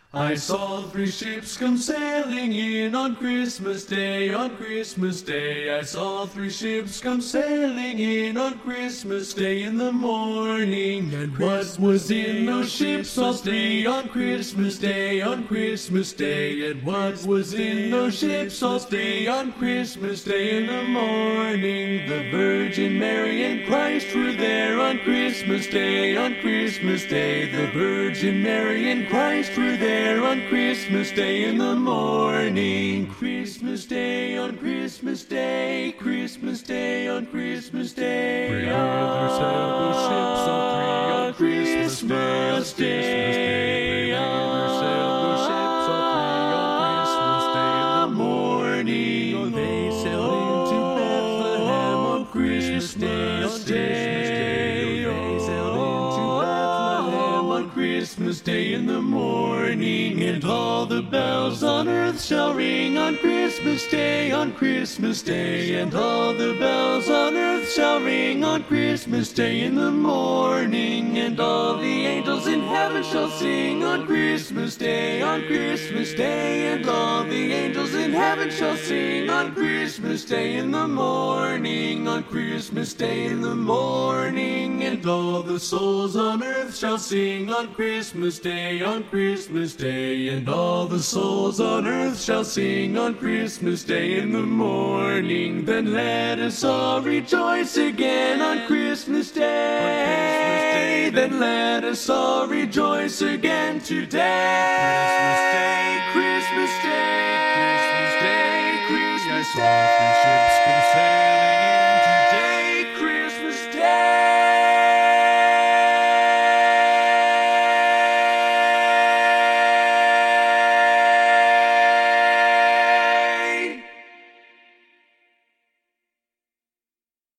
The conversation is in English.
I saw three ships come sailing in on Christmas Day, on Christmas Day. I saw three ships come sailing in on Christmas Day in the morning. And what was in those ships all three on Christmas Day, on Christmas Day? And what was in those ships all three on Christmas Day in the morning? The Virgin Mary and Christ were there on Christmas Day, on Christmas Day. The Virgin Mary and Christ were there on Christmas Day in the morning. Christmas Day on Christmas Day, Christmas Day on Christmas Day. Three others sailed those ships all three on Christmas Day. Three others sailed those ships all three on Christmas Day in the morning. Oh, they sailed into Bethlehem on Christmas Day. They sailed into Bethlehem on Christmas Day in the morning. And all the bells on earth shall ring on Christmas Day, on Christmas Day. And all the bells on earth shall ring on Christmas Day in the morning. And all the angels in heaven shall sing on Christmas Day, on Christmas Day. And all the angels in heaven shall sing on Christmas Day in the morning, on Christmas Day in the morning. And all the souls on earth shall sing on Christmas Day, on Christmas Day. And all the souls on earth shall sing on Christmas Day in the morning. Then let us all rejoice again on Christmas Day. Then let us all rejoice again today. Christmas Day, Christmas Day, Christmas Day, Christmas Day. I saw three ships come sailing in